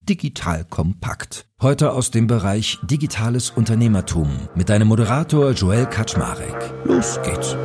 Digital Kompakt. Heute aus dem Bereich Digitales Unternehmertum mit deinem Moderator Joel Kaczmarek. Los geht's.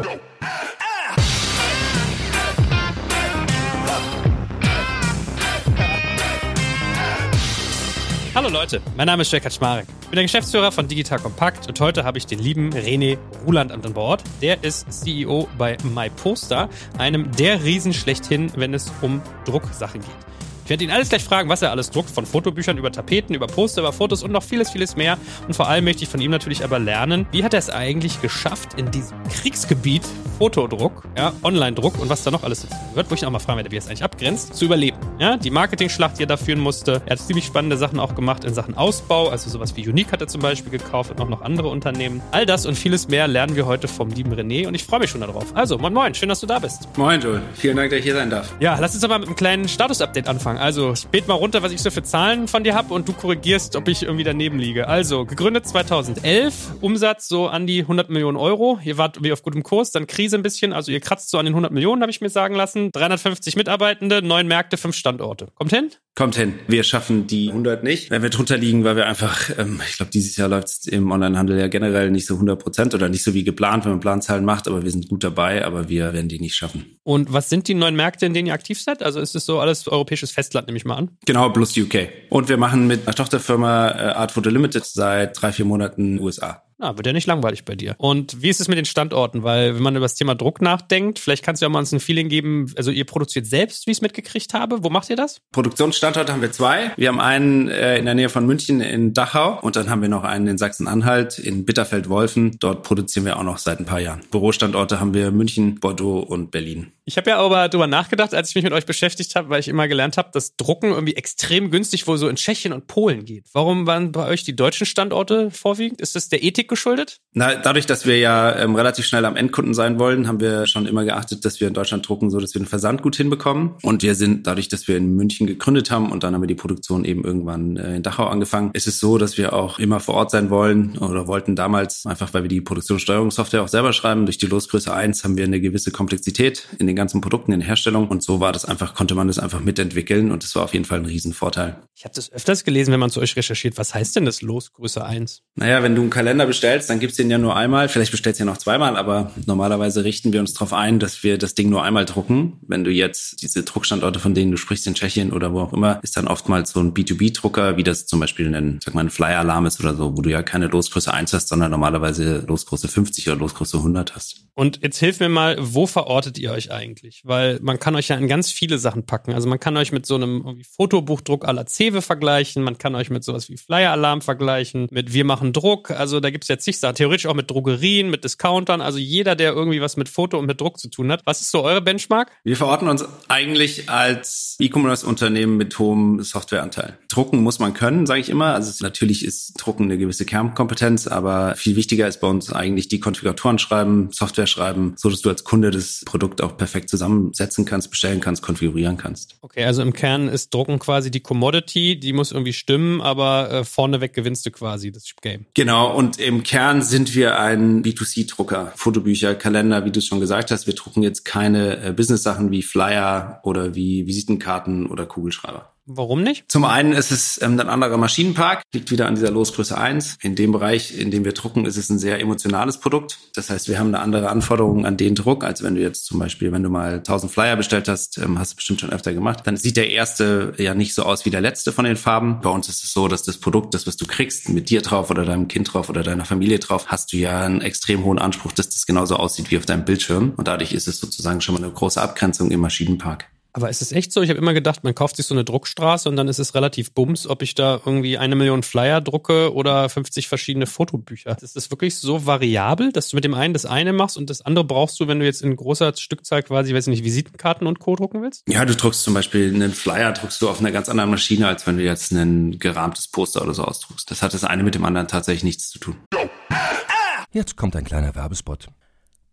Hallo Leute, mein Name ist Joel Kaczmarek. Ich bin der Geschäftsführer von Digital Kompakt und heute habe ich den lieben René Ruland an Bord. Der ist CEO bei MyPoster, einem der Riesen schlechthin, wenn es um Drucksachen geht. Ich werde ihn alles gleich fragen, was er alles druckt, von Fotobüchern über Tapeten, über Poster, über Fotos und noch vieles, vieles mehr. Und vor allem möchte ich von ihm natürlich aber lernen, wie hat er es eigentlich geschafft, in diesem Kriegsgebiet Fotodruck, ja, Online-Druck und was da noch alles dazu gehört, wo ich ihn auch mal fragen werde, wie er es eigentlich abgrenzt, zu überleben. Ja, die Marketing-Schlacht, die er da führen musste. Er hat ziemlich spannende Sachen auch gemacht in Sachen Ausbau, also sowas wie Unique hat er zum Beispiel gekauft und auch noch andere Unternehmen. All das und vieles mehr lernen wir heute vom lieben René und ich freue mich schon darauf. Also, moin moin, schön, dass du da bist. Moin Joel, vielen Dank, dass ich hier sein darf. Ja, lass uns aber mit einem kleinen Status-Update anfangen. Also, ich bete mal runter, was ich so für Zahlen von dir habe und du korrigierst, ob ich irgendwie daneben liege. Also, gegründet 2011, Umsatz so an die 100 Millionen Euro. Ihr wart wie auf gutem Kurs, dann Krise ein bisschen, also ihr kratzt so an den 100 Millionen, habe ich mir sagen lassen. 350 Mitarbeitende, 9 Märkte, 5 Standorte. Kommt hin? Kommt hin. Wir schaffen die 100 nicht. Wenn wir drunter liegen, weil wir einfach, ich glaube, dieses Jahr läuft es im Onlinehandel ja generell nicht so 100% oder nicht so wie geplant, wenn man Planzahlen macht, aber wir sind gut dabei, aber wir werden die nicht schaffen. Und was sind die 9 Märkte, in denen ihr aktiv seid? Also ist es so alles europäisches Festland, nehme ich mal an? Genau, plus UK. Und wir machen mit einer Tochterfirma Art Photo Limited seit 3-4 Monaten USA. Na, wird ja nicht langweilig bei dir. Und wie ist es mit den Standorten? Weil, wenn man über das Thema Druck nachdenkt, vielleicht kannst du ja mal uns ein Feeling geben, also ihr produziert selbst, wie ich es mitgekriegt habe. Wo macht ihr das? Produktionsstandorte haben wir 2. Wir haben einen in der Nähe von München in Dachau und dann haben wir noch einen in Sachsen-Anhalt in Bitterfeld-Wolfen. Dort produzieren wir auch noch seit ein paar Jahren. Bürostandorte haben wir München, Bordeaux und Berlin. Ich habe ja aber darüber nachgedacht, als ich mich mit euch beschäftigt habe, weil ich immer gelernt habe, dass Drucken irgendwie extrem günstig wohl so in Tschechien und Polen geht. Warum waren bei euch die deutschen Standorte vorwiegend? Ist das der Ethik geschuldet? Na, dadurch, dass wir ja relativ schnell am Endkunden sein wollen, haben wir schon immer geachtet, dass wir in Deutschland drucken, so dass wir den Versand gut hinbekommen. Und wir sind dadurch, dass wir in München gegründet haben und dann haben wir die Produktion eben irgendwann in Dachau angefangen, ist es so, dass wir auch immer vor Ort sein wollen oder wollten damals, einfach weil wir die Produktionssteuerungssoftware auch selber schreiben. Durch die Losgröße 1 haben wir eine gewisse Komplexität in den ganzen Produkten, in der Herstellung. Und so war das einfach, konnte man das einfach mitentwickeln und das war auf jeden Fall ein Riesenvorteil. Ich habe das öfters gelesen, wenn man zu euch recherchiert. Was heißt denn das Losgröße 1? Naja, wenn du einen Kalender bestellst, dann gibt's den ja nur einmal. Vielleicht bestellst du ja noch zweimal, aber normalerweise richten wir uns darauf ein, dass wir das Ding nur einmal drucken. Wenn du jetzt diese Druckstandorte, von denen du sprichst, in Tschechien oder wo auch immer, ist dann oftmals so ein B2B-Drucker, wie das zum Beispiel ein Flyer-Alarm ist oder so, wo du ja keine Losgröße 1 hast, sondern normalerweise Losgröße 50 oder Losgröße 100 hast. Und jetzt hilf mir mal, wo verortet ihr euch eigentlich? Weil man kann euch ja in ganz viele Sachen packen. Also man kann euch mit so einem irgendwie Fotobuchdruck à la Cewe vergleichen, man kann euch mit sowas wie Flyer-Alarm vergleichen, mit Wir machen Druck, also da gibt's jetzt zig Sachen, theoretisch auch mit Drogerien, mit Discountern, also jeder, der irgendwie was mit Foto und mit Druck zu tun hat. Was ist so eure Benchmark? Wir verorten uns eigentlich als E-Commerce-Unternehmen mit hohem Softwareanteil. Drucken muss man können, sage ich immer. Also natürlich ist Drucken eine gewisse Kernkompetenz, aber viel wichtiger ist bei uns eigentlich die Konfiguratoren schreiben, Software schreiben, so dass du als Kunde das Produkt auch perfekt zusammensetzen kannst, bestellen kannst, konfigurieren kannst. Okay, also im Kern ist Drucken quasi die Commodity, die muss irgendwie stimmen, aber vorneweg gewinnst du quasi das Game. Genau, und im Kern sind wir ein B2C-Drucker. Fotobücher, Kalender, wie du es schon gesagt hast. Wir drucken jetzt keine Business-Sachen wie Flyer oder wie Visitenkarten oder Kugelschreiber. Warum nicht? Zum einen ist es ein anderer Maschinenpark, liegt wieder an dieser Losgröße 1. In dem Bereich, in dem wir drucken, ist es ein sehr emotionales Produkt. Das heißt, wir haben eine andere Anforderung an den Druck, als wenn du jetzt zum Beispiel, wenn du mal 1000 Flyer bestellt hast, hast du bestimmt schon öfter gemacht, dann sieht der erste ja nicht so aus wie der letzte von den Farben. Bei uns ist es so, dass das Produkt, das was du kriegst, mit dir drauf oder deinem Kind drauf oder deiner Familie drauf, hast du ja einen extrem hohen Anspruch, dass das genauso aussieht wie auf deinem Bildschirm. Und dadurch ist es sozusagen schon mal eine große Abgrenzung im Maschinenpark. Aber ist es echt so? Ich habe immer gedacht, man kauft sich so eine Druckstraße und dann ist es relativ bums, ob ich da irgendwie 1 Million Flyer drucke oder 50 verschiedene Fotobücher. Ist das wirklich so variabel, dass du mit dem einen das eine machst und das andere brauchst du, wenn du jetzt in großer Stückzahl quasi, weiß ich nicht, Visitenkarten und Co. drucken willst? Ja, du druckst zum Beispiel einen Flyer, druckst du auf einer ganz anderen Maschine, als wenn du jetzt ein gerahmtes Poster oder so ausdruckst. Das hat das eine mit dem anderen tatsächlich nichts zu tun. Jetzt kommt ein kleiner Werbespot.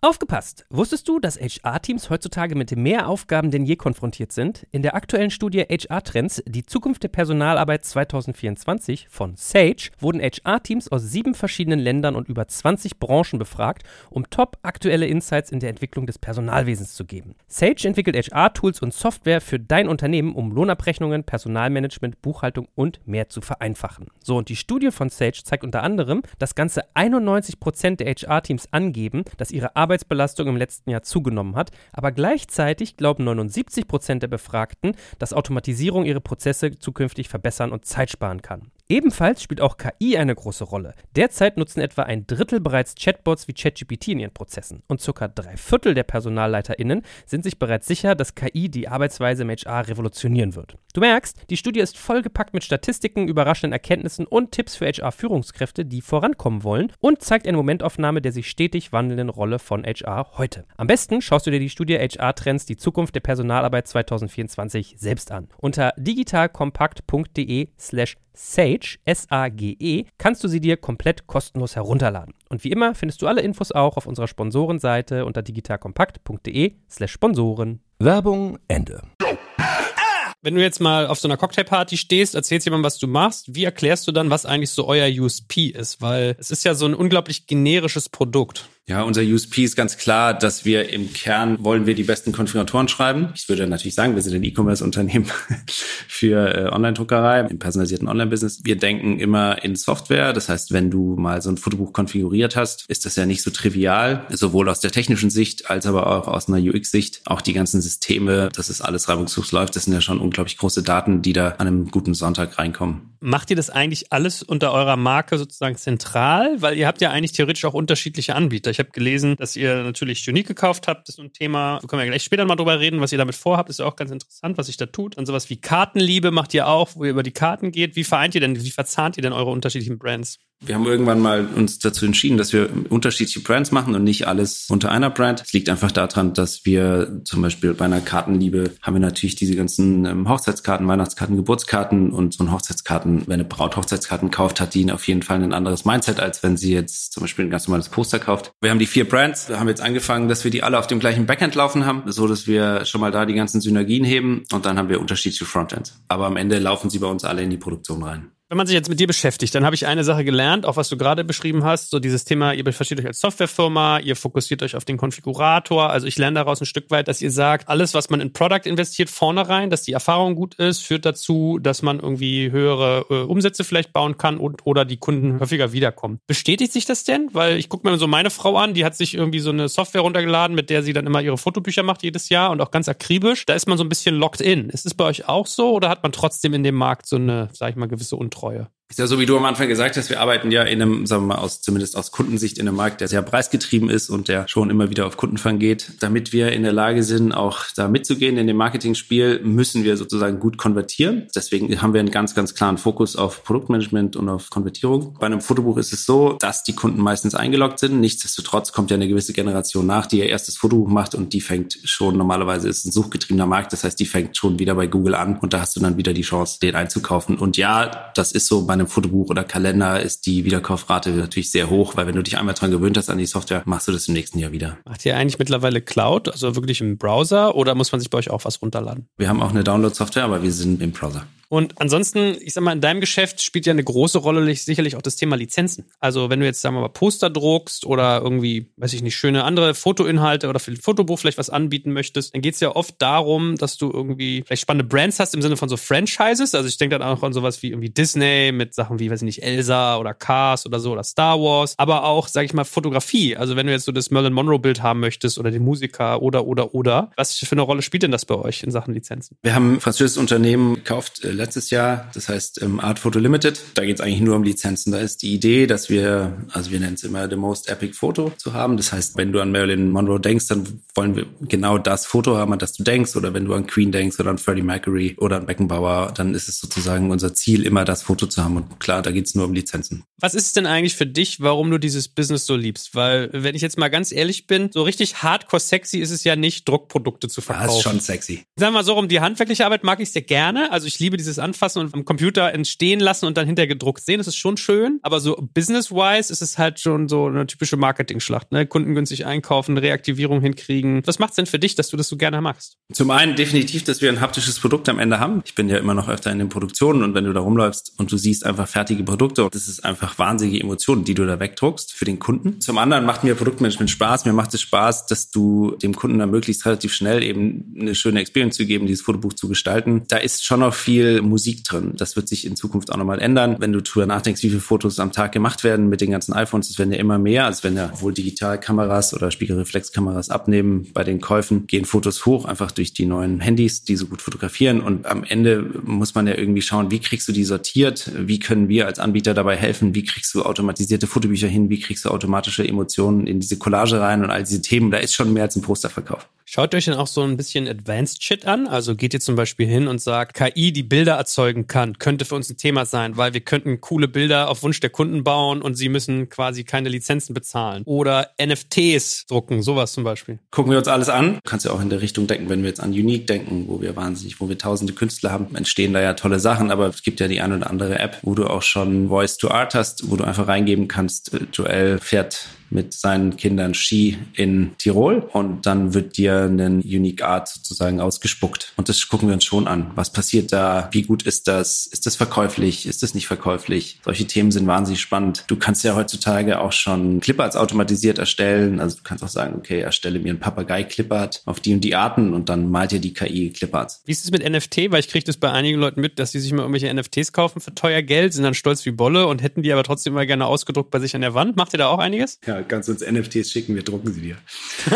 Aufgepasst! Wusstest du, dass HR-Teams heutzutage mit mehr Aufgaben denn je konfrontiert sind? In der aktuellen Studie HR-Trends, die Zukunft der Personalarbeit 2024 von Sage, wurden HR-Teams aus 7 verschiedenen Ländern und über 20 Branchen befragt, um top-aktuelle Insights in der Entwicklung des Personalwesens zu geben. Sage entwickelt HR-Tools und Software für dein Unternehmen, um Lohnabrechnungen, Personalmanagement, Buchhaltung und mehr zu vereinfachen. So, und die Studie von Sage zeigt unter anderem, dass ganze 91% der HR-Teams angeben, dass ihre Arbeitsbelastung im letzten Jahr zugenommen hat, aber gleichzeitig glauben 79% der Befragten, dass Automatisierung ihre Prozesse zukünftig verbessern und Zeit sparen kann. Ebenfalls spielt auch KI eine große Rolle. Derzeit nutzen etwa 1/3 bereits Chatbots wie ChatGPT in ihren Prozessen und ca. 3/4 der PersonalleiterInnen sind sich bereits sicher, dass KI die Arbeitsweise im HR revolutionieren wird. Du merkst, die Studie ist vollgepackt mit Statistiken, überraschenden Erkenntnissen und Tipps für HR-Führungskräfte, die vorankommen wollen und zeigt eine Momentaufnahme der sich stetig wandelnden Rolle von HR heute. Am besten schaust du dir die Studie HR-Trends, die Zukunft der Personalarbeit 2024 selbst an. Unter digitalkompakt.de/Sage, S-A-G-E, kannst du sie dir komplett kostenlos herunterladen. Und wie immer findest du alle Infos auch auf unserer Sponsorenseite unter digitalkompakt.de/Sponsoren. Werbung Ende. Wenn du jetzt mal auf so einer Cocktailparty stehst, erzählst jemandem, was du machst, wie erklärst du dann, was eigentlich so euer USP ist? Weil es ist ja so ein unglaublich generisches Produkt. Ja, unser USP ist ganz klar, dass wir im Kern wollen wir die besten Konfiguratoren schreiben. Ich würde natürlich sagen, wir sind ein E-Commerce-Unternehmen für Online-Druckerei im personalisierten Online-Business. Wir denken immer in Software. Das heißt, wenn du mal so ein Fotobuch konfiguriert hast, ist das ja nicht so trivial, sowohl aus der technischen Sicht als aber auch aus einer UX-Sicht. Auch die ganzen Systeme, dass es alles reibungslos läuft, das sind ja schon unglaublich große Daten, die da an einem guten Sonntag reinkommen. Macht ihr das eigentlich alles unter eurer Marke sozusagen zentral? Weil ihr habt ja eigentlich theoretisch auch unterschiedliche Anbieter. Ich habe gelesen, dass ihr natürlich Unique gekauft habt. Das ist so ein Thema, da können wir gleich später mal drüber reden, was ihr damit vorhabt. Das ist ja auch ganz interessant, was sich da tut. Und sowas wie Kartenliebe macht ihr auch, wo ihr über die Karten geht. Wie verzahnt ihr denn eure unterschiedlichen Brands? Wir haben irgendwann mal uns dazu entschieden, dass wir unterschiedliche Brands machen und nicht alles unter einer Brand. Es liegt einfach daran, dass wir zum Beispiel bei einer Kartenliebe haben wir natürlich diese ganzen Hochzeitskarten, Weihnachtskarten, Geburtskarten und so ein Hochzeitskarten. Wenn eine Braut Hochzeitskarten kauft, hat die auf jeden Fall ein anderes Mindset, als wenn sie jetzt zum Beispiel ein ganz normales Poster kauft. Wir haben die 4 Brands. Wir haben jetzt angefangen, dass wir die alle auf dem gleichen Backend laufen haben, so dass wir schon mal da die ganzen Synergien heben und dann haben wir unterschiedliche Frontends. Aber am Ende laufen sie bei uns alle in die Produktion rein. Wenn man sich jetzt mit dir beschäftigt, dann habe ich eine Sache gelernt, auch was du gerade beschrieben hast, so dieses Thema, ihr versteht euch als Softwarefirma, ihr fokussiert euch auf den Konfigurator, also ich lerne daraus ein Stück weit, dass ihr sagt, alles, was man in Product investiert, vornherein, dass die Erfahrung gut ist, führt dazu, dass man irgendwie höhere Umsätze vielleicht bauen kann oder die Kunden häufiger wiederkommen. Bestätigt sich das denn? Weil ich gucke mir so meine Frau an, die hat sich irgendwie so eine Software runtergeladen, mit der sie dann immer ihre Fotobücher macht jedes Jahr und auch ganz akribisch. Da ist man so ein bisschen locked in. Ist es bei euch auch so oder hat man trotzdem in dem Markt so eine, sag ich mal, gewisse Untreue? Ist ja so, wie du am Anfang gesagt hast, wir arbeiten ja in einem, sagen wir mal, zumindest aus Kundensicht in einem Markt, der sehr preisgetrieben ist und der schon immer wieder auf Kundenfang geht. Damit wir in der Lage sind, auch da mitzugehen in dem Marketingspiel, müssen wir sozusagen gut konvertieren. Deswegen haben wir einen ganz, ganz klaren Fokus auf Produktmanagement und auf Konvertierung. Bei einem Fotobuch ist es so, dass die Kunden meistens eingeloggt sind. Nichtsdestotrotz kommt ja eine gewisse Generation nach, die ihr erstes Fotobuch macht und die fängt schon, normalerweise ist es ein suchgetriebener Markt, das heißt, die fängt schon wieder bei Google an und da hast du dann wieder die Chance, den einzukaufen. Und ja, das ist so, bei einem Fotobuch oder Kalender ist die Wiederkaufrate natürlich sehr hoch, weil wenn du dich einmal dran gewöhnt hast an die Software, machst du das im nächsten Jahr wieder. Macht ihr eigentlich mittlerweile Cloud, also wirklich im Browser oder muss man sich bei euch auch was runterladen? Wir haben auch eine Download-Software, aber wir sind im Browser. Und ansonsten, ich sag mal, in deinem Geschäft spielt ja eine große Rolle sicherlich auch das Thema Lizenzen. Also wenn du jetzt, sagen wir mal, Poster druckst oder irgendwie, weiß ich nicht, schöne andere Fotoinhalte oder für ein Fotobuch vielleicht was anbieten möchtest, dann geht es ja oft darum, dass du irgendwie vielleicht spannende Brands hast im Sinne von so Franchises. Also ich denke dann auch an sowas wie irgendwie Disney mit Sachen wie, weiß ich nicht, Elsa oder Cars oder so oder Star Wars. Aber auch, sag ich mal, Fotografie. Also wenn du jetzt so das Marilyn Monroe-Bild haben möchtest oder den Musiker oder. Was für eine Rolle spielt denn das bei euch in Sachen Lizenzen? Wir haben ein französisches Unternehmen gekauft, letztes Jahr, das heißt Art Photo Limited. Da geht es eigentlich nur um Lizenzen. Da ist die Idee, dass wir nennen es immer the most epic Photo zu haben. Das heißt, wenn du an Marilyn Monroe denkst, dann wollen wir genau das Foto haben, an das du denkst. Oder wenn du an Queen denkst oder an Freddie Mercury oder an Beckenbauer, dann ist es sozusagen unser Ziel, immer das Foto zu haben. Und klar, da geht es nur um Lizenzen. Was ist es denn eigentlich für dich, warum du dieses Business so liebst? Weil, wenn ich jetzt mal ganz ehrlich bin, so richtig hardcore sexy ist es ja nicht, Druckprodukte zu verkaufen. Ja, ist schon sexy. Sagen wir mal so rum, die handwerkliche Arbeit mag ich sehr gerne. Also ich liebe dieses Anfassen und am Computer entstehen lassen und dann hinterher gedruckt sehen, das ist schon schön. Aber so business-wise ist es halt schon so eine typische Marketing-Schlacht, ne? Kunden günstig einkaufen, Reaktivierung hinkriegen. Was macht's denn für dich, dass du das so gerne magst? Zum einen definitiv, dass wir ein haptisches Produkt am Ende haben. Ich bin ja immer noch öfter in den Produktionen und wenn du da rumläufst und du siehst einfach fertige Produkte, das ist einfach wahnsinnige Emotionen, die du da wegdruckst für den Kunden. Zum anderen macht mir Produktmanagement Spaß. Mir macht es Spaß, dass du dem Kunden dann möglichst relativ schnell eben eine schöne Experience zu geben, dieses Fotobuch zu gestalten. Da ist schon noch viel Musik drin. Das wird sich in Zukunft auch nochmal ändern. Wenn du drüber nachdenkst, wie viele Fotos am Tag gemacht werden mit den ganzen iPhones, es werden ja immer mehr. Also wenn ja wohl Digitalkameras oder Spiegelreflexkameras abnehmen bei den Käufen, gehen Fotos hoch, einfach durch die neuen Handys, die so gut fotografieren. Und am Ende muss man ja irgendwie schauen, wie kriegst du die sortiert? Wie können wir als Anbieter dabei helfen? Wie kriegst du automatisierte Fotobücher hin? Wie kriegst du automatische Emotionen in diese Collage rein und all diese Themen? Da ist schon mehr als ein Posterverkauf. Schaut euch dann auch so ein bisschen Advanced Shit an? Also geht ihr zum Beispiel hin und sagt, KI, die Bilder erzeugen kann, könnte für uns ein Thema sein, weil wir könnten coole Bilder auf Wunsch der Kunden bauen und sie müssen quasi keine Lizenzen bezahlen. Oder NFTs drucken, sowas zum Beispiel. Gucken wir uns alles an. Du kannst ja auch in der Richtung denken, wenn wir jetzt an Unique denken, wo wir tausende Künstler haben, entstehen da ja tolle Sachen, aber es gibt ja die eine oder andere App, wo du auch schon Voice to Art hast, wo du einfach reingeben kannst, Joel fährt mit seinen Kindern Ski in Tirol und dann wird dir ein Unique Art sozusagen ausgespuckt. Und das gucken wir uns schon an. Was passiert da? Wie gut ist das? Ist das verkäuflich? Ist das nicht verkäuflich? Solche Themen sind wahnsinnig spannend. Du kannst ja heutzutage auch schon Cliparts automatisiert erstellen. Also du kannst auch sagen, okay, erstelle mir einen Papagei-Clipart auf die und die Arten und dann malt dir die KI Cliparts. Wie ist es mit NFT? Weil ich kriege das bei einigen Leuten mit, dass die sich mal irgendwelche NFTs kaufen für teuer Geld, sind dann stolz wie Bolle und hätten die aber trotzdem mal gerne ausgedruckt bei sich an der Wand. Macht ihr da auch einiges? Ja, kannst uns NFTs schicken, wir drucken sie dir.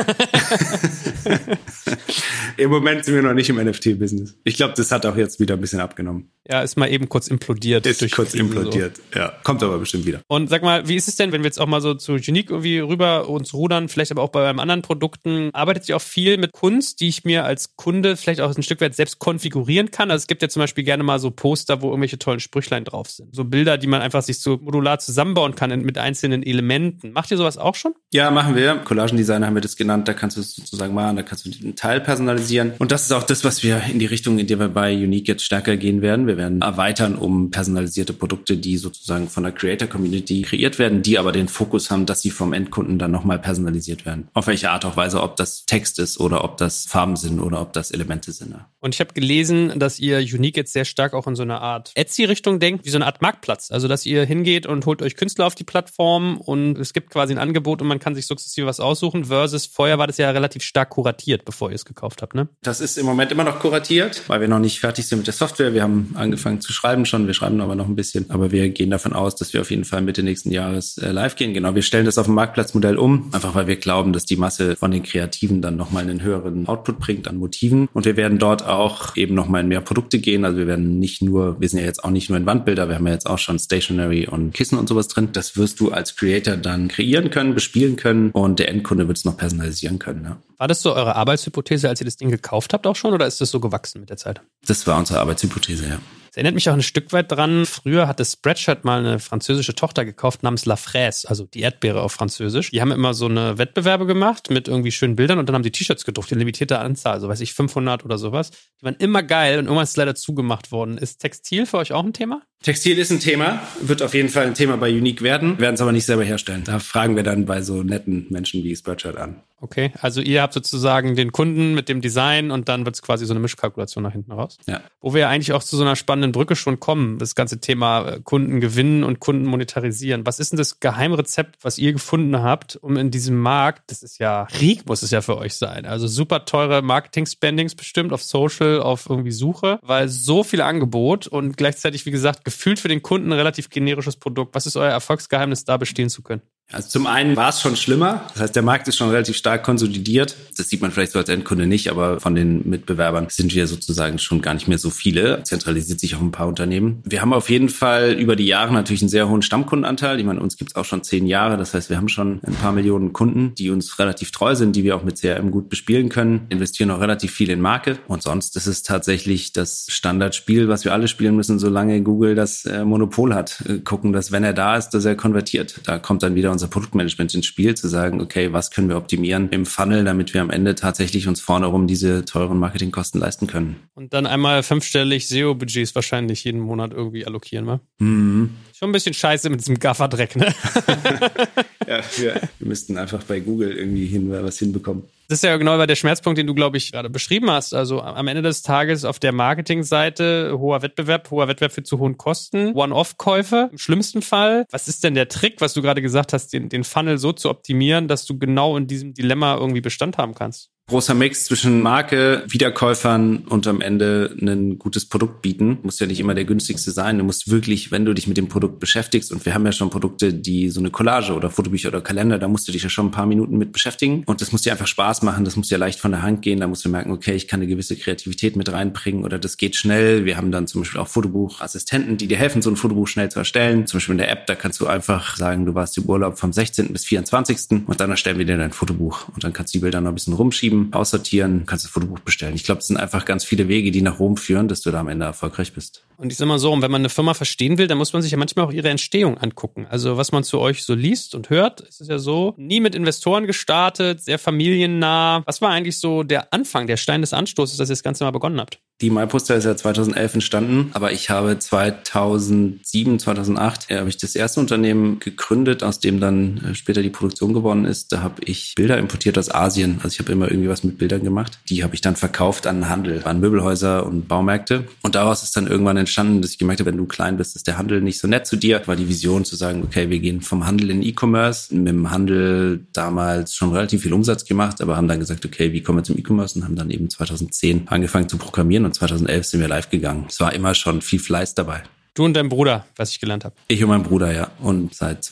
Im Moment sind wir noch nicht im NFT-Business. Ich glaube, das hat auch jetzt wieder ein bisschen abgenommen. Ja, ist mal eben kurz implodiert. Ist kurz implodiert, so. Ja. Kommt aber bestimmt wieder. Und sag mal, wie ist es denn, wenn wir jetzt auch mal so zu Unique irgendwie rüber uns rudern, vielleicht aber auch bei anderen Produkten, arbeitet ihr auch viel mit Kunst, die ich mir als Kunde vielleicht auch ein Stück weit selbst konfigurieren kann? Also es gibt ja zum Beispiel gerne mal so Poster, wo irgendwelche tollen Sprüchlein drauf sind. So Bilder, die man einfach sich so modular zusammenbauen kann mit einzelnen Elementen. Macht ihr sowas auch schon? Ja, machen wir. Collagendesigner haben wir das genannt. Da kannst du es sozusagen machen. Da kannst du einen Teil personalisieren. Und das ist auch das, was wir in die Richtung, in der wir bei Unique jetzt stärker gehen werden. Wir werden erweitern um personalisierte Produkte, die sozusagen von der Creator-Community kreiert werden, die aber den Fokus haben, dass sie vom Endkunden dann nochmal personalisiert werden. Auf welche Art auch Weise, ob das Text ist oder ob das Farben sind oder ob das Elemente sind. Und ich habe gelesen, dass ihr Unique jetzt sehr stark auch in so eine Art Etsy-Richtung denkt, wie so eine Art Marktplatz. Also, dass ihr hingeht und holt euch Künstler auf die Plattform und es gibt quasi ein Angebot und man kann sich sukzessive was aussuchen, versus vorher war das ja relativ stark kuratiert, bevor ihr es gekauft habt, ne? Das ist im Moment immer noch kuratiert, weil wir noch nicht fertig sind mit der Software. Wir haben angefangen zu schreiben schon, wir schreiben aber noch ein bisschen, aber wir gehen davon aus, dass wir auf jeden Fall Mitte nächsten Jahres live gehen. Genau, wir stellen das auf ein Marktplatzmodell um, einfach weil wir glauben, dass die Masse von den Kreativen dann nochmal einen höheren Output bringt an Motiven und wir werden dort auch eben nochmal in mehr Produkte gehen. Also wir sind ja jetzt auch nicht nur in Wandbilder, wir haben ja jetzt auch schon Stationery und Kissen und sowas drin. Das wirst du als Creator dann kreieren können, bespielen können und der Endkunde wird es noch personalisieren können. Ja. War das so eure Arbeitshypothese, als ihr das Ding gekauft habt auch schon oder ist das so gewachsen mit der Zeit? Das war unsere Arbeitshypothese, ja. Das erinnert mich auch ein Stück weit dran. Früher hatte Spreadshirt mal eine französische Tochter gekauft namens La Fraise, also die Erdbeere auf Französisch. Die haben immer so eine Wettbewerbe gemacht mit irgendwie schönen Bildern und dann haben die T-Shirts gedruckt in limitierter Anzahl, so 500 oder sowas. Die waren immer geil und irgendwann ist es leider zugemacht worden. Ist Textil für euch auch ein Thema? Textil ist ein Thema, wird auf jeden Fall ein Thema bei Unique werden, werden es aber nicht selber herstellen. Da fragen wir dann bei so netten Menschen wie Spreadshirt an. Okay, also ihr habt sozusagen den Kunden mit dem Design und dann wird es quasi so eine Mischkalkulation nach hinten raus. Ja. Wo wir ja eigentlich auch zu so einer spannenden Brücke schon kommen, das ganze Thema Kunden gewinnen und Kunden monetarisieren. Was ist denn das Geheimrezept, was ihr gefunden habt, um in diesem Markt, das ist ja Krieg, muss es ja für euch sein, also super teure Marketing-Spendings bestimmt auf Social, auf irgendwie Suche, weil so viel Angebot und gleichzeitig, wie gesagt, gefühlt für den Kunden ein relativ generisches Produkt. Was ist euer Erfolgsgeheimnis, da bestehen zu können? Also zum einen war es schon schlimmer. Das heißt, der Markt ist schon relativ stark konsolidiert. Das sieht man vielleicht so als Endkunde nicht, aber von den Mitbewerbern sind wir sozusagen schon gar nicht mehr so viele. Zentralisiert sich auf ein paar Unternehmen. Wir haben auf jeden Fall über die Jahre natürlich einen sehr hohen Stammkundenanteil. Ich meine, uns gibt's auch schon 10 Jahre. Das heißt, wir haben schon ein paar Millionen Kunden, die uns relativ treu sind, die wir auch mit CRM gut bespielen können. Investieren auch relativ viel in Marke. Und sonst ist es tatsächlich das Standardspiel, was wir alle spielen müssen, solange Google das Monopol hat. Gucken, dass wenn er da ist, dass er konvertiert. Da kommt dann wieder unser unser Produktmanagement ins Spiel, zu sagen, okay, was können wir optimieren im Funnel, damit wir am Ende tatsächlich uns vorne rum diese teuren Marketingkosten leisten können. Und dann einmal 5-stellig SEO-Budgets wahrscheinlich jeden Monat irgendwie allokieren, wa? Mhm. Schon ein bisschen scheiße mit diesem Gafferdreck, ne? Ja, wir müssten einfach bei Google irgendwie was hinbekommen. Das ist ja genau der Schmerzpunkt, den du, glaube ich, gerade beschrieben hast. Also am Ende des Tages auf der Marketingseite hoher Wettbewerb für zu hohen Kosten, One-Off-Käufe im schlimmsten Fall. Was ist denn der Trick, was du gerade gesagt hast, den Funnel so zu optimieren, dass du genau in diesem Dilemma irgendwie Bestand haben kannst? Großer Mix zwischen Marke, Wiederkäufern und am Ende ein gutes Produkt bieten. Muss ja nicht immer der günstigste sein. Du musst wirklich, wenn du dich mit dem Produkt beschäftigst, und wir haben ja schon Produkte, die so eine Collage oder Fotobücher oder Kalender, da musst du dich ja schon ein paar Minuten mit beschäftigen. Und das muss dir einfach Spaß machen, das muss dir leicht von der Hand gehen. Da musst du merken, okay, ich kann eine gewisse Kreativität mit reinbringen oder das geht schnell. Wir haben dann zum Beispiel auch Fotobuchassistenten, die dir helfen, so ein Fotobuch schnell zu erstellen. Zum Beispiel in der App, da kannst du einfach sagen, du warst im Urlaub vom 16. bis 24. und dann erstellen wir dir dein Fotobuch. Und dann kannst du die Bilder noch ein bisschen rumschieben, aussortieren, kannst das Fotobuch bestellen. Ich glaube, das sind einfach ganz viele Wege, die nach Rom führen, dass du da am Ende erfolgreich bist. Und ich sag mal so, wenn man eine Firma verstehen will, dann muss man sich ja manchmal auch ihre Entstehung angucken. Also was man zu euch so liest und hört, ist es ja so, nie mit Investoren gestartet, sehr familiennah. Was war eigentlich so der Anfang, der Stein des Anstoßes, dass ihr das Ganze mal begonnen habt? Die MyPoster ist ja 2011 entstanden, aber ich habe 2007, 2008 habe ich das erste Unternehmen gegründet, aus dem dann später die Produktion geworden ist. Da habe ich Bilder importiert aus Asien. Also ich habe immer irgendwie was mit Bildern gemacht. Die habe ich dann verkauft an den Handel, an Möbelhäuser und Baumärkte. Und daraus ist dann irgendwann entstanden, dass ich gemerkt habe, wenn du klein bist, ist der Handel nicht so nett zu dir. War die Vision zu sagen, okay, wir gehen vom Handel in E-Commerce. Mit dem Handel damals schon relativ viel Umsatz gemacht, aber haben dann gesagt, okay, wie kommen wir zum E-Commerce? Und haben dann eben 2010 angefangen zu programmieren und 2011 sind wir live gegangen. Es war immer schon viel Fleiß dabei. Du und dein Bruder, was ich gelernt habe. Ich und mein Bruder, ja. Und seit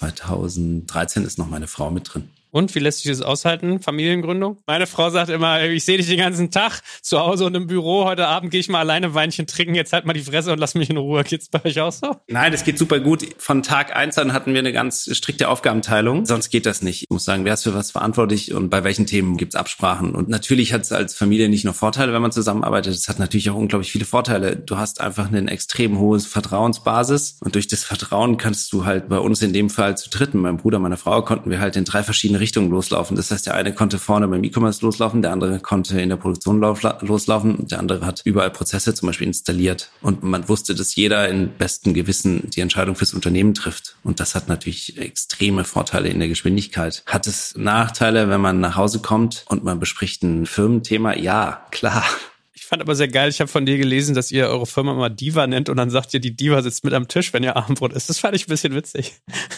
2013 ist noch meine Frau mit drin. Und wie lässt sich das aushalten, Familiengründung? Meine Frau sagt immer, ich sehe dich den ganzen Tag zu Hause und im Büro. Heute Abend gehe ich mal alleine Weinchen trinken. Jetzt halt mal die Fresse und lass mich in Ruhe. Geht's bei euch auch so? Nein, das geht super gut. Von Tag 1 an hatten wir eine ganz strikte Aufgabenteilung. Sonst geht das nicht. Ich muss sagen, wer ist für was verantwortlich und bei welchen Themen gibt's Absprachen. Und natürlich hat es als Familie nicht nur Vorteile, wenn man zusammenarbeitet. Es hat natürlich auch unglaublich viele Vorteile. Du hast einfach eine extrem hohe Vertrauensbasis. Und durch das Vertrauen kannst du halt bei uns in dem Fall zu dritt, mit meinem Bruder, meiner Frau, konnten wir halt in 3 verschiedene Richtungen loslaufen. Das heißt, der eine konnte vorne beim E-Commerce loslaufen, der andere konnte in der Produktion loslaufen und der andere hat überall Prozesse zum Beispiel installiert. Und man wusste, dass jeder in bestem Gewissen die Entscheidung fürs Unternehmen trifft. Und das hat natürlich extreme Vorteile in der Geschwindigkeit. Hat es Nachteile, wenn man nach Hause kommt und man bespricht ein Firmenthema? Ja, klar. Ich fand aber sehr geil, ich habe von dir gelesen, dass ihr eure Firma immer Diva nennt und dann sagt ihr, die Diva sitzt mit am Tisch, wenn ihr Abendbrot isst. Das fand ich ein bisschen witzig.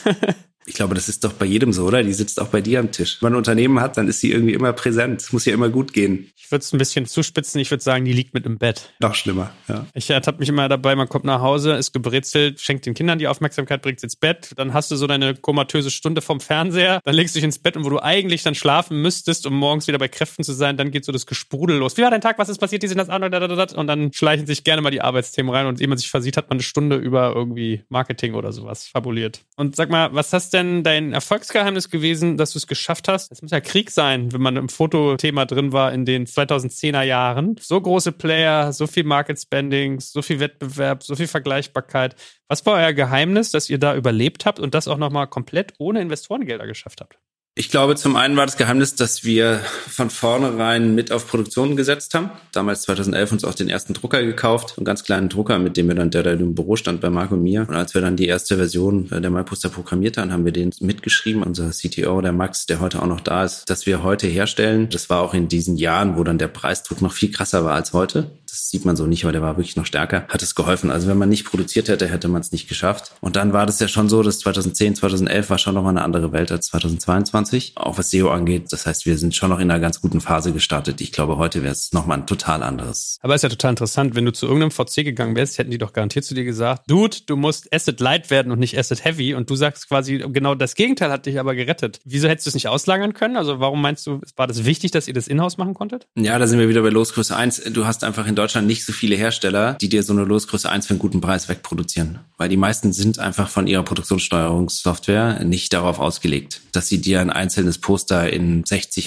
Ich glaube, das ist doch bei jedem so, oder? Die sitzt auch bei dir am Tisch. Wenn man ein Unternehmen hat, dann ist sie irgendwie immer präsent. Es muss ja immer gut gehen. Ich würde es ein bisschen zuspitzen. Ich würde sagen, die liegt mit im Bett. Noch schlimmer, ja. Ich ertappe mich immer dabei, man kommt nach Hause, ist gebrezelt, schenkt den Kindern die Aufmerksamkeit, bringt ins Bett. Dann hast du so deine komatöse Stunde vom Fernseher. Dann legst du dich ins Bett und wo du eigentlich dann schlafen müsstest, um morgens wieder bei Kräften zu sein, dann geht so das Gesprudel los. Wie war dein Tag? Was ist passiert? Das andere, und dann schleichen sich gerne mal die Arbeitsthemen rein und ehe man sich versieht, hat man eine Stunde über irgendwie Marketing oder sowas fabuliert. Und sag mal, was hast denn dein Erfolgsgeheimnis gewesen, dass du es geschafft hast? Es muss ja Krieg sein, wenn man im Fotothema drin war in den 2010er Jahren. So große Player, so viel Market Spending, so viel Wettbewerb, so viel Vergleichbarkeit. Was war euer Geheimnis, dass ihr da überlebt habt und das auch nochmal komplett ohne Investorengelder geschafft habt? Ich glaube, zum einen war das Geheimnis, dass wir von vornherein mit auf Produktion gesetzt haben. Damals 2011 uns auch den ersten Drucker gekauft, einen ganz kleinen Drucker, mit dem wir dann, der im Büro stand bei Marc und mir. Und als wir dann die erste Version der MyPoster programmiert haben, haben wir den mitgeschrieben. Unser CTO, der Max, der heute auch noch da ist, dass wir heute herstellen. Das war auch in diesen Jahren, wo dann der Preisdruck noch viel krasser war als heute. Das sieht man so nicht, aber der war wirklich noch stärker. Hat es geholfen. Also wenn man nicht produziert hätte, hätte man es nicht geschafft. Und dann war das ja schon so, dass 2010, 2011 war schon nochmal eine andere Welt als 2022. Auch was SEO angeht. Das heißt, wir sind schon noch in einer ganz guten Phase gestartet. Ich glaube, heute wäre es nochmal ein total anderes. Aber ist ja total interessant. Wenn du zu irgendeinem VC gegangen wärst, hätten die doch garantiert zu dir gesagt, Dude, du musst Asset Light werden und nicht Asset Heavy. Und du sagst quasi, genau das Gegenteil hat dich aber gerettet. Wieso hättest du es nicht auslagern können? Also warum meinst du, war das wichtig, dass ihr das in-house machen konntet? Ja, da sind wir wieder bei Losgröße 1. Du hast einfach in Deutschland nicht so viele Hersteller, die dir so eine Losgröße 1 für einen guten Preis wegproduzieren. Weil die meisten sind einfach von ihrer Produktionssteuerungssoftware nicht darauf ausgelegt, dass sie dir ein einzelnes Poster in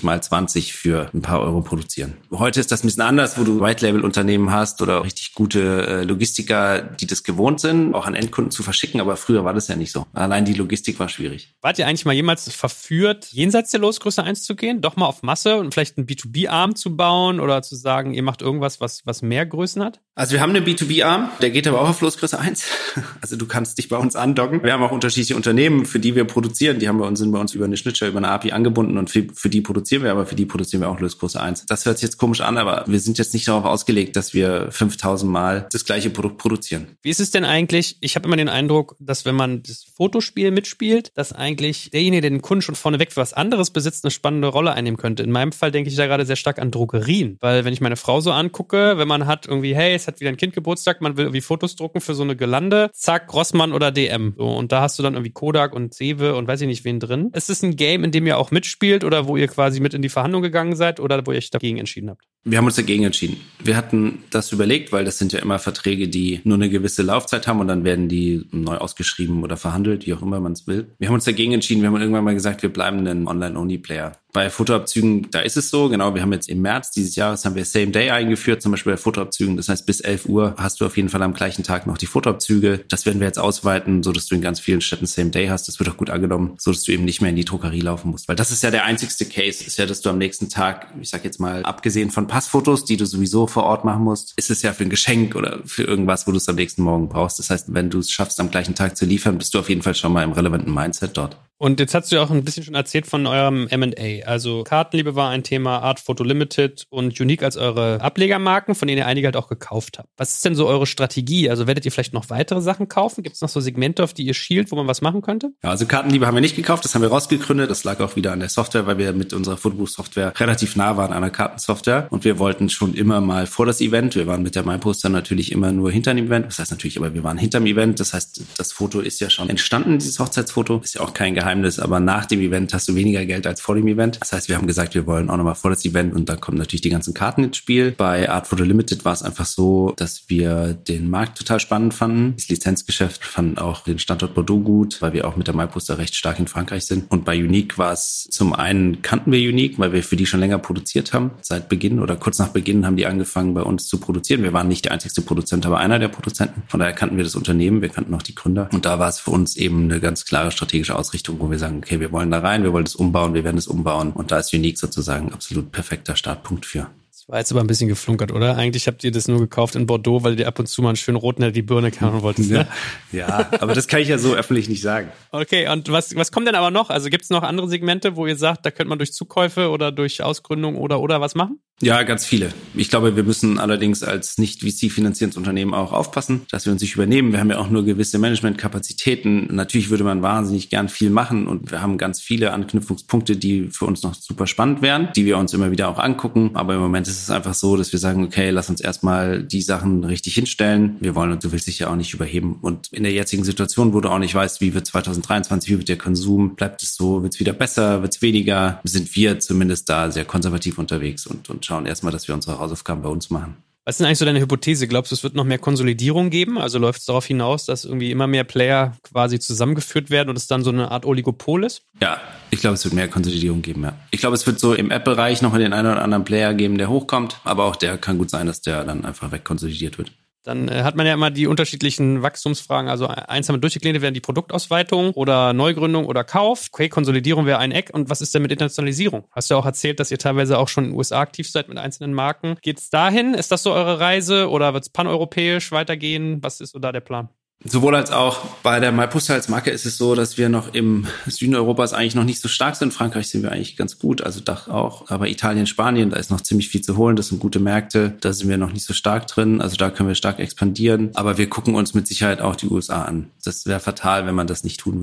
60x20 für ein paar Euro produzieren. Heute ist das ein bisschen anders, wo du White-Label-Unternehmen hast oder richtig gute Logistiker, die das gewohnt sind, auch an Endkunden zu verschicken, aber früher war das ja nicht so. Allein die Logistik war schwierig. Wart ihr eigentlich mal jemals verführt, jenseits der Losgröße 1 zu gehen, doch mal auf Masse und vielleicht einen B2B-Arm zu bauen oder zu sagen, ihr macht irgendwas, was mehr Größen hat? Also wir haben einen B2B-Arm, der geht aber auch auf Losgröße 1. Also du kannst dich bei uns andocken. Wir haben auch unterschiedliche Unternehmen, für die wir produzieren. Die sind bei uns über eine Schnittstelle, über eine API angebunden und für die produzieren wir, aber für die produzieren wir auch Losgröße 1. Das hört sich jetzt komisch an, aber wir sind jetzt nicht darauf ausgelegt, dass wir 5000 Mal das gleiche Produkt produzieren. Wie ist es denn eigentlich? Ich habe immer den Eindruck, dass wenn man das Fotospiel mitspielt, dass eigentlich derjenige, der den Kunden schon vorneweg für was anderes besitzt, eine spannende Rolle einnehmen könnte. In meinem Fall denke ich da gerade sehr stark an Drogerien, weil wenn ich meine Frau so angucke, wenn man hat irgendwie, hey, es hat wieder ein Kind Geburtstag, man will irgendwie Fotos drucken für so eine Girlande, zack, Rossmann oder DM. So, und da hast du dann irgendwie Kodak und Cewe und weiß ich nicht wen drin. Ist es ein Game, in dem ihr auch mitspielt oder wo ihr quasi mit in die Verhandlung gegangen seid oder wo ihr euch dagegen entschieden habt? Wir haben uns dagegen entschieden. Wir hatten das überlegt, weil das sind ja immer Verträge, die nur eine gewisse Laufzeit haben und dann werden die neu ausgeschrieben oder verhandelt, wie auch immer man es will. Wir haben uns dagegen entschieden. Wir haben irgendwann mal gesagt, wir bleiben ein Online-Only-Player. Bei Fotoabzügen, da ist es so, genau, wir haben jetzt im März dieses Jahres haben wir Same Day eingeführt, zum Beispiel bei Fotoabzügen. Das heißt, bis 11 Uhr hast du auf jeden Fall am gleichen Tag noch die Fotoabzüge. Das werden wir jetzt ausweiten, so dass du in ganz vielen Städten Same Day hast. Das wird auch gut angenommen, so dass du eben nicht mehr in die Druckerie laufen musst. Weil das ist ja der einzigste Case, ist ja, dass du am nächsten Tag, ich sag jetzt mal, abgesehen von Passfotos, die du sowieso vor Ort machen musst, ist es ja für ein Geschenk oder für irgendwas, wo du es am nächsten Morgen brauchst. Das heißt, wenn du es schaffst, am gleichen Tag zu liefern, bist du auf jeden Fall schon mal im relevanten Mindset dort. Und jetzt hast du ja auch ein bisschen schon erzählt von eurem M&A. Also Kartenliebe war ein Thema, Art Photo Limited und Unique als eure Ablegermarken, von denen ihr einige halt auch gekauft habt. Was ist denn so eure Strategie? Also werdet ihr vielleicht noch weitere Sachen kaufen? Gibt es noch so Segmente, auf die ihr schielt, wo man was machen könnte? Ja, also Kartenliebe haben wir nicht gekauft, das haben wir rausgegründet. Das lag auch wieder an der Software, weil wir mit unserer Fotobuch-Software relativ nah waren an der Kartensoftware. Und wir wollten schon immer mal vor das Event, wir waren mit der MyPoster natürlich immer nur hinter dem Event. Das heißt natürlich, aber wir waren hinterm Event. Das heißt, das Foto ist ja schon entstanden, dieses Hochzeitsfoto. Ist ja auch kein Geheimnis, aber nach dem Event hast du weniger Geld als vor dem Event. Das heißt, wir haben gesagt, wir wollen auch nochmal vor das Event und dann kommen natürlich die ganzen Karten ins Spiel. Bei Art Photo Limited war es einfach so, dass wir den Markt total spannend fanden. Das Lizenzgeschäft fanden auch den Standort Bordeaux gut, weil wir auch mit der MyPoster recht stark in Frankreich sind. Und bei Unique war es zum einen, kannten wir Unique, weil wir für die schon länger produziert haben. Seit Beginn oder kurz nach Beginn haben die angefangen bei uns zu produzieren. Wir waren nicht der einzigste Produzent, aber einer der Produzenten. Von daher kannten wir das Unternehmen, wir kannten auch die Gründer. Und da war es für uns eben eine ganz klare strategische Ausrichtung, wo wir sagen, okay, wir wollen da rein, wir wollen es umbauen, wir werden es umbauen. Und da ist Unique sozusagen ein absolut perfekter Startpunkt für. Das war jetzt aber ein bisschen geflunkert, oder? Eigentlich habt ihr das nur gekauft in Bordeaux, weil ihr ab und zu mal einen schönen roten die Birne kamen wolltest, ne? Ja, aber das kann ich ja so öffentlich nicht sagen. Okay, und was kommt denn aber noch? Also gibt es noch andere Segmente, wo ihr sagt, da könnte man durch Zukäufe oder durch Ausgründung oder was machen? Ja, ganz viele. Ich glaube, wir müssen allerdings als nicht-VC-finanziertes Unternehmen auch aufpassen, dass wir uns nicht übernehmen. Wir haben ja auch nur gewisse Managementkapazitäten. Natürlich würde man wahnsinnig gern viel machen und wir haben ganz viele Anknüpfungspunkte, die für uns noch super spannend wären, die wir uns immer wieder auch angucken. Aber im Moment ist es einfach so, dass wir sagen, okay, lass uns erstmal die Sachen richtig hinstellen. Wir wollen und du willst dich ja auch nicht überheben. Und in der jetzigen Situation, wo du auch nicht weißt, wie wird 2023, wie wird der Konsum, bleibt es so, wird es wieder besser, wird es weniger, sind wir zumindest da sehr konservativ unterwegs und schauen erstmal, dass wir unsere Hausaufgaben bei uns machen. Was ist denn eigentlich so deine Hypothese? Glaubst du, es wird noch mehr Konsolidierung geben? Also läuft es darauf hinaus, dass irgendwie immer mehr Player quasi zusammengeführt werden und es dann so eine Art Oligopol ist? Ja, ich glaube, es wird mehr Konsolidierung geben, ja. Ich glaube, es wird so im App-Bereich noch den einen oder anderen Player geben, der hochkommt, aber auch der kann gut sein, dass der dann einfach wegkonsolidiert wird. Dann hat man ja immer die unterschiedlichen Wachstumsfragen. Also eins haben wir durchgeklärt, werden die Produktausweitung oder Neugründung oder Kauf. Okay, Konsolidierung wäre ein Eck. Und was ist denn mit Internationalisierung? Hast du ja auch erzählt, dass ihr teilweise auch schon in den USA aktiv seid mit einzelnen Marken. Geht's dahin? Ist das so eure Reise oder wird's paneuropäisch weitergehen? Was ist so da der Plan? Sowohl als auch bei der MyPoster als Marke ist es so, dass wir noch im Süden Europas eigentlich noch nicht so stark sind. Frankreich sind wir eigentlich ganz gut, also Dach auch. Aber Italien, Spanien, da ist noch ziemlich viel zu holen. Das sind gute Märkte. Da sind wir noch nicht so stark drin. Also da können wir stark expandieren. Aber wir gucken uns mit Sicherheit auch die USA an. Das wäre fatal, wenn man das nicht tun würde.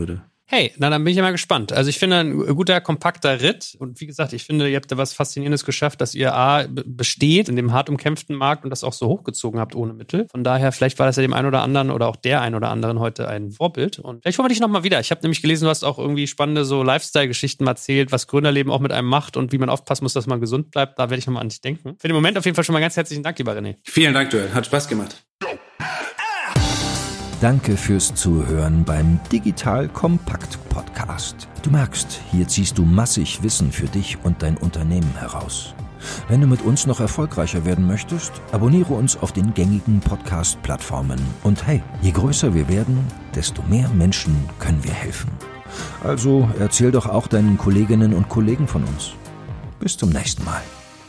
Hey, na dann bin ich ja mal gespannt. Also ich finde, ein guter, kompakter Ritt. Und wie gesagt, ich finde, ihr habt da was Faszinierendes geschafft, dass ihr A, besteht in dem hart umkämpften Markt und das auch so hochgezogen habt ohne Mittel. Von daher, vielleicht war das ja dem einen oder anderen oder auch der einen oder anderen heute ein Vorbild. Und vielleicht holen wir dich nochmal wieder. Ich habe nämlich gelesen, du hast auch irgendwie spannende so Lifestyle-Geschichten erzählt, was Gründerleben auch mit einem macht und wie man aufpassen muss, dass man gesund bleibt. Da werde ich nochmal an dich denken. Für den Moment auf jeden Fall schon mal ganz herzlichen Dank, lieber René. Vielen Dank, Joel. Hat Spaß gemacht. Danke fürs Zuhören beim Digital Kompakt Podcast. Du merkst, hier ziehst du massig Wissen für dich und dein Unternehmen heraus. Wenn du mit uns noch erfolgreicher werden möchtest, abonniere uns auf den gängigen Podcast-Plattformen. Und hey, je größer wir werden, desto mehr Menschen können wir helfen. Also erzähl doch auch deinen Kolleginnen und Kollegen von uns. Bis zum nächsten Mal.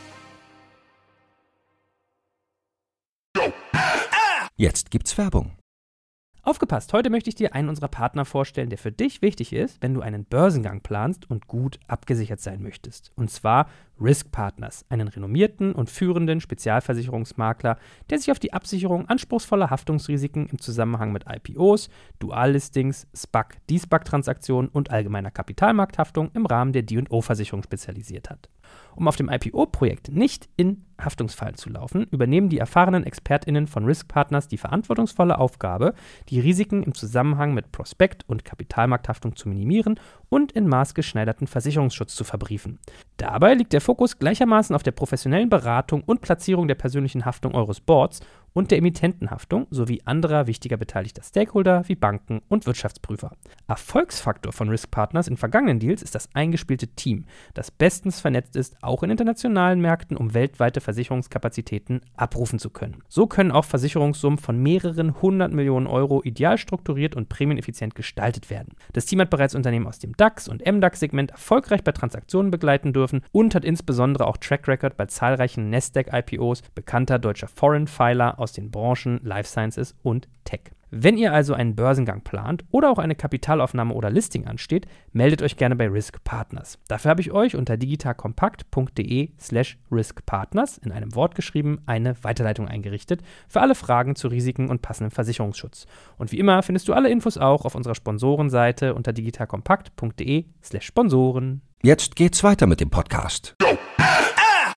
Jetzt gibt's Werbung. Aufgepasst, heute möchte ich dir einen unserer Partner vorstellen, der für dich wichtig ist, wenn du einen Börsengang planst und gut abgesichert sein möchtest. Und zwar Risk Partners, einen renommierten und führenden Spezialversicherungsmakler, der sich auf die Absicherung anspruchsvoller Haftungsrisiken im Zusammenhang mit IPOs, Duallistings, SPAC, De-SPAC-Transaktionen und allgemeiner Kapitalmarkthaftung im Rahmen der D&O-Versicherung spezialisiert hat. Um auf dem IPO-Projekt nicht in Haftungsfallen zu laufen, übernehmen die erfahrenen ExpertInnen von Risk Partners die verantwortungsvolle Aufgabe, die Risiken im Zusammenhang mit Prospekt- und Kapitalmarkthaftung zu minimieren und in maßgeschneiderten Versicherungsschutz zu verbriefen. Dabei liegt der Fokus gleichermaßen auf der professionellen Beratung und Platzierung der persönlichen Haftung eures Boards und der Emittentenhaftung sowie anderer wichtiger beteiligter Stakeholder wie Banken und Wirtschaftsprüfer. Erfolgsfaktor von Risk Partners in vergangenen Deals ist das eingespielte Team, das bestens vernetzt ist, auch in internationalen Märkten, um weltweite Versicherungskapazitäten abrufen zu können. So können auch Versicherungssummen von mehreren 100 Millionen Euro ideal strukturiert und prämieneffizient gestaltet werden. Das Team hat bereits Unternehmen aus dem DAX- und MDAX-Segment erfolgreich bei Transaktionen begleiten dürfen und hat insbesondere auch Track Record bei zahlreichen Nasdaq-IPOs bekannter deutscher Foreign-Filer aus den Branchen Life Sciences und Tech. Wenn ihr also einen Börsengang plant oder auch eine Kapitalaufnahme oder Listing ansteht, meldet euch gerne bei Risk Partners. Dafür habe ich euch unter digitalkompakt.de/riskpartners in einem Wort geschrieben eine Weiterleitung eingerichtet für alle Fragen zu Risiken und passendem Versicherungsschutz. Und wie immer findest du alle Infos auch auf unserer Sponsorenseite unter digitalkompakt.de/Sponsoren. Jetzt geht's weiter mit dem Podcast.